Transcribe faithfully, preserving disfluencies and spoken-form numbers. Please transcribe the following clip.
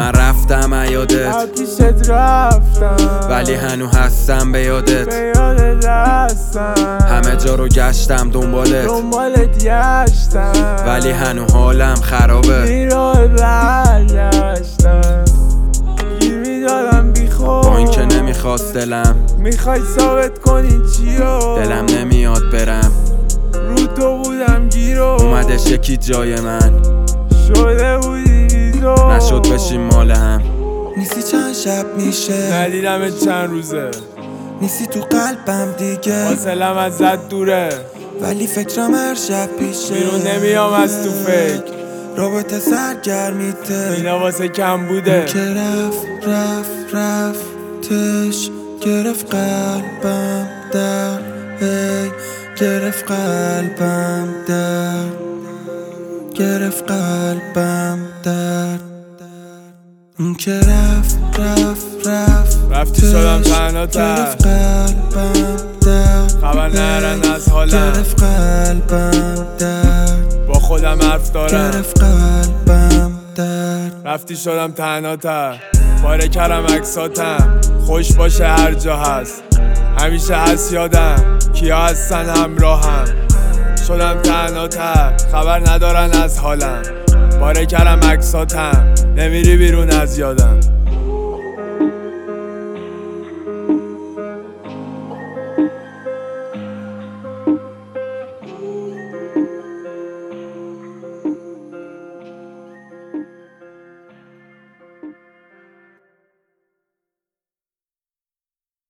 من رفتم ایادت پیشت رفتم ولی هنو هستم به یادت به یادت هستم همه جا رو گشتم دنبالت دنبالت گشتم ولی هنو حالم خرابه بیراه برگشتم گیر میدادم بی خود با این که نمیخواست دلم میخوای ثابت کنی چیو دلم نمیاد برم رو تو بودم گیرو اومدش یکی جای من شده بودی بیزو نشد بشیم مال هم نیستی چند شب میشه ندیدمت چند روزه نیستی تو قلبم دیگه فاصلم ازت دوره ولی فکرم هر شب پیشه بیرون نمیام از تو فکر رابطه سرگرمیته اینا واسه کم بوده که رفت رفت رفتش گرفت قلبم در هی گرفت قلبم در گرفت قلبم در اون که رفت رفت رفت رفتی شدم تنها تر گرفت قلبم در خبر نرن از حالم گرفت قلبم در با خودم حرف دارم گرفت قلبم در رفتی شدم تنها تر پاره کردم عکساتم خوش باشه هر جا هست همیشه هست یادم کیا هستن همراهم شدم تنها تر خبر ندارن از حالم پاره کردم عکساتم نمیری بیرون از یادم